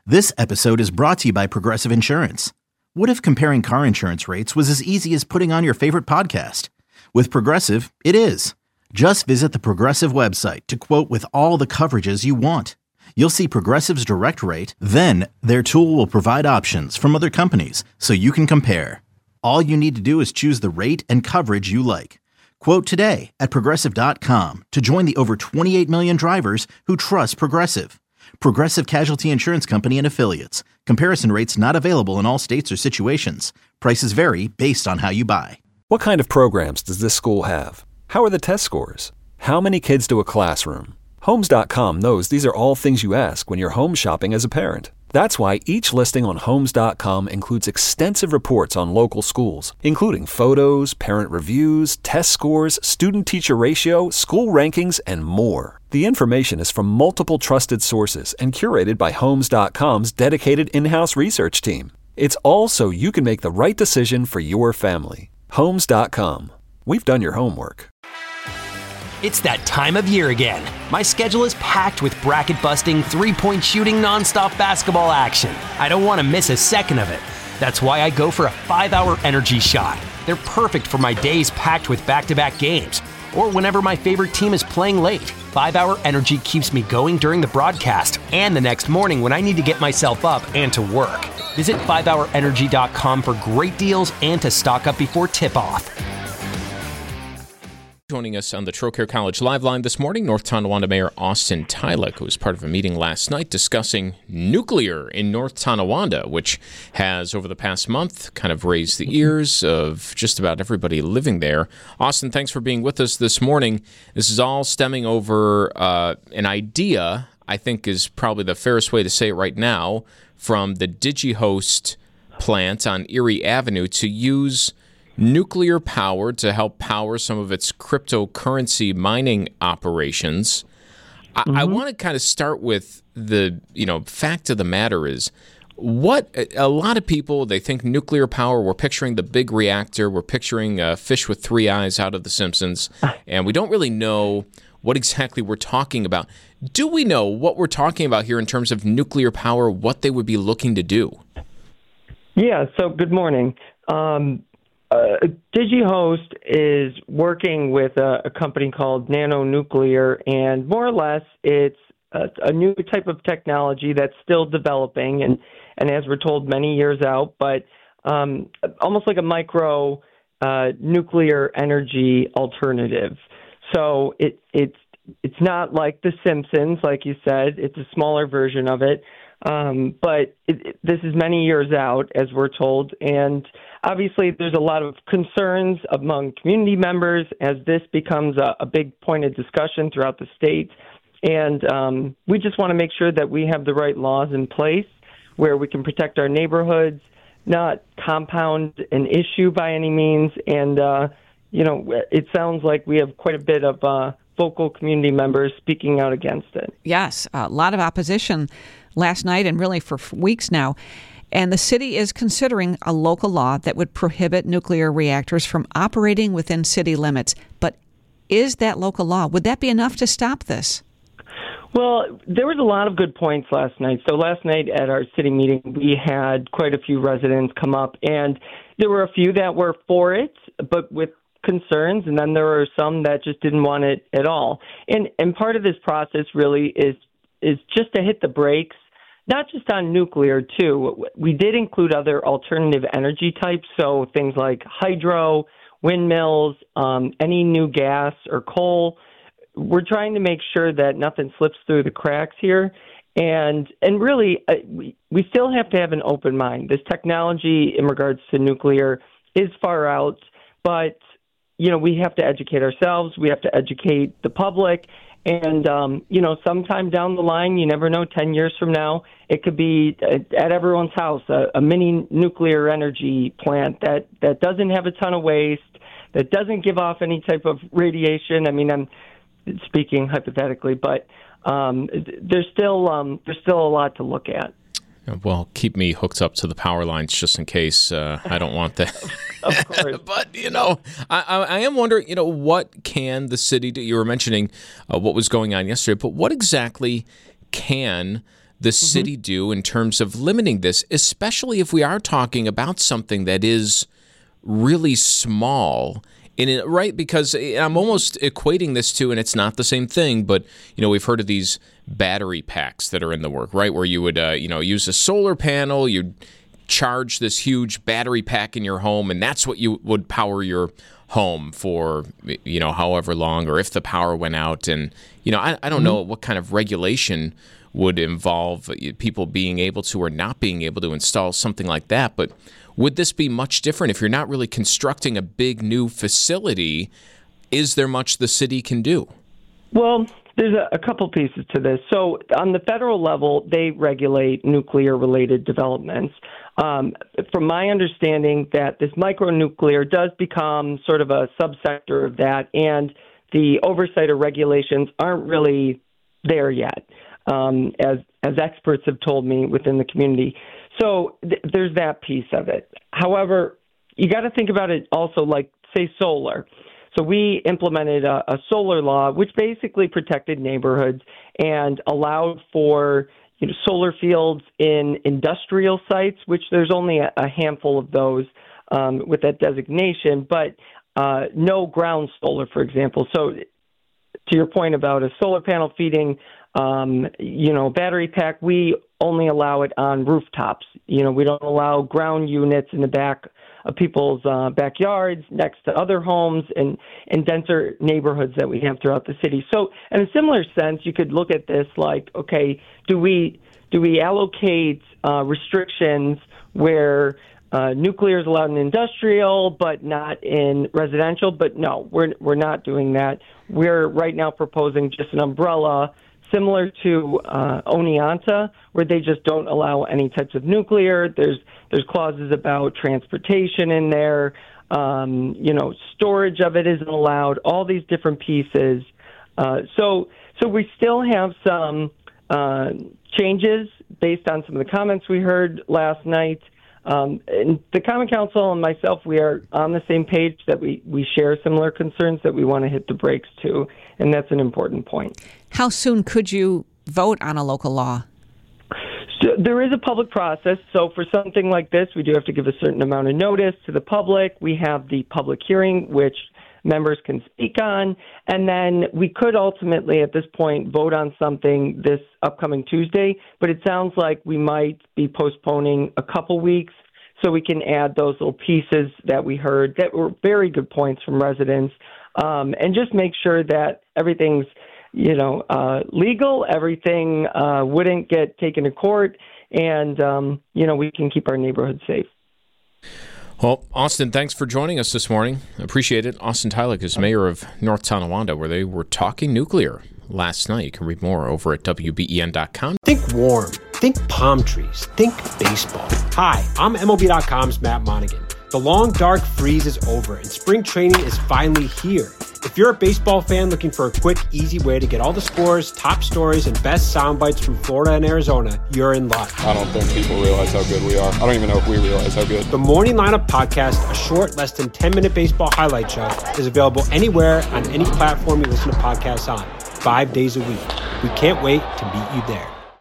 This episode is brought to you by Progressive Insurance. What if comparing car insurance rates was as easy as putting on your favorite podcast? With Progressive, it is. Just visit the Progressive website to quote with all the coverages you want. You'll see Progressive's direct rate, then their tool will provide options from other companies so you can compare. All you need to do is choose the rate and coverage you like. Quote today at Progressive.com to join the over 28 million drivers who trust Progressive. Progressive Casualty Insurance Company and Affiliates. Comparison rates not available in all states or situations. Prices vary based on how you buy. What kind of programs does this school have? How are the test scores? How many kids do a classroom? Homes.com knows these are all things you ask when you're home shopping as a parent. That's why each listing on Homes.com includes extensive reports on local schools, including photos, parent reviews, test scores, student-teacher ratio, school rankings, and more. The information is from multiple trusted sources and curated by Homes.com's dedicated in-house research team. It's all so you can make the right decision for your family. Homes.com. We've done your homework. It's that time of year again. My schedule is packed with bracket-busting, three-point shooting, nonstop basketball action. I don't want to miss a second of it. That's why I go for a 5-hour energy shot. They're perfect for my days packed with back-to-back games, or whenever my favorite team is playing late. 5-hour energy keeps me going during the broadcast and the next morning when I need to get myself up and to work. Visit 5hourenergy.com for great deals and to stock up before tip-off. Joining us on the Trocaire College Live Line this morning, North Tonawanda Mayor Austin Tylek, who was part of a meeting last night discussing nuclear in North Tonawanda, which has, over the past month, kind of raised the ears of just about everybody living there. Austin, thanks for being with us this morning. This is all stemming over an idea, I think is probably the fairest way to say it right now, from the DigiHost plant on Erie Avenue to use nuclear power to help power some of its cryptocurrency mining operations. I want to kind of start with the fact of the matter is, what a lot of people, they think nuclear power, we're picturing the big reactor, we're picturing a fish with three eyes out of The Simpsons, and we don't really know what exactly we're talking about. Do we know what we're talking about here in terms of nuclear power, what they would be looking to do? Yeah, so good morning. DigiHost is working with a company called Nano Nuclear, and more or less it's a new type of technology that's still developing, and as we're told, many years out, but almost like a micro nuclear energy alternative. So it's not like The Simpsons, like you said. It's a smaller version of it. But this is many years out, as we're told, and obviously there's a lot of concerns among community members as this becomes a big point of discussion throughout the state, and we just want to make sure that we have the right laws in place where we can protect our neighborhoods, not compound an issue by any means, and it sounds like we have quite a bit of vocal community members speaking out against it. Yes, a lot of opposition last night and really for weeks now. And the city is considering a local law that would prohibit nuclear reactors from operating within city limits. But is that local law, would that be enough to stop this? Well, there was a lot of good points last night. So last night at our city meeting, we had quite a few residents come up, and there were a few that were for it, but with concerns, and then there were some that just didn't want it at all. And part of this process really is just to hit the brakes, not just on nuclear, too. We did include other alternative energy types, so things like hydro, windmills, any new gas or coal. We're trying to make sure that nothing slips through the cracks here. And really, we still have to have an open mind. This technology in regards to nuclear is far out, but we have to educate ourselves. We have to educate the public. And, sometime down the line, you never know, 10 years from now, it could be at everyone's house, a mini nuclear energy plant that doesn't have a ton of waste, that doesn't give off any type of radiation. I mean, I'm speaking hypothetically, but there's still a lot to look at. Well, keep me hooked up to the power lines just in case. I don't want that. Of course. But, I am wondering, what can the city do? You were mentioning what was going on yesterday, but what exactly can the city do in terms of limiting this, especially if we are talking about something that is really small? Right, because I'm almost equating this to, and it's not the same thing, but we've heard of these battery packs that are in the work, right? Where you would use a solar panel, you'd charge this huge battery pack in your home, and that's what you would power your home for, however long, or if the power went out. And I don't know what kind of regulation would involve people being able to or not being able to install something like that, but would this be much different if you're not really constructing a big new facility? Is there much the city can do? Well, there's a couple pieces to this. So on the federal level, they regulate nuclear-related developments. From my understanding, that this micronuclear does become sort of a subsector of that, and the oversight or regulations aren't really there yet, as experts have told me within the community. So there's that piece of it. However, you got to think about it also like, say, solar. So we implemented a solar law, which basically protected neighborhoods and allowed for solar fields in industrial sites, which there's only a handful of those with that designation, but no ground solar, for example. So to your point about a solar panel feeding battery pack, we only allow it on rooftops. We don't allow ground units in the back of people's backyards, next to other homes and denser neighborhoods that we have throughout the city. So in a similar sense, you could look at this like, okay, do we allocate restrictions where nuclear is allowed in industrial but not in residential? But no, we're not doing that. We're right now proposing just an umbrella similar to Oneonta, where they just don't allow any types of nuclear. There's clauses about transportation in there. Storage of it isn't allowed. All these different pieces. So we still have some changes based on some of the comments we heard last night. And the Common Council and myself, we are on the same page that we share similar concerns that we want to hit the brakes to, and that's an important point. How soon could you vote on a local law? So there is a public process. So for something like this, we do have to give a certain amount of notice to the public. We have the public hearing, which members can speak on, and then we could ultimately, at this point, vote on something this upcoming Tuesday, but it sounds like we might be postponing a couple weeks so we can add those little pieces that we heard that were very good points from residents, and just make sure that everything's legal, everything wouldn't get taken to court, and we can keep our neighborhood safe. Well, Austin, thanks for joining us this morning. Appreciate it. Austin Tylock is mayor of North Tonawanda, where they were talking nuclear last night. You can read more over at WBEN.com. Think warm. Think palm trees. Think baseball. Hi, I'm MLB.com's Matt Monaghan. The long, dark freeze is over, and spring training is finally here. If you're a baseball fan looking for a quick, easy way to get all the scores, top stories, and best sound bites from Florida and Arizona, you're in luck. I don't think people realize how good we are. I don't even know if we realize how good. The Morning Lineup Podcast, a short, less than 10-minute baseball highlight show, is available anywhere on any platform you listen to podcasts on, 5 days a week. We can't wait to meet you there.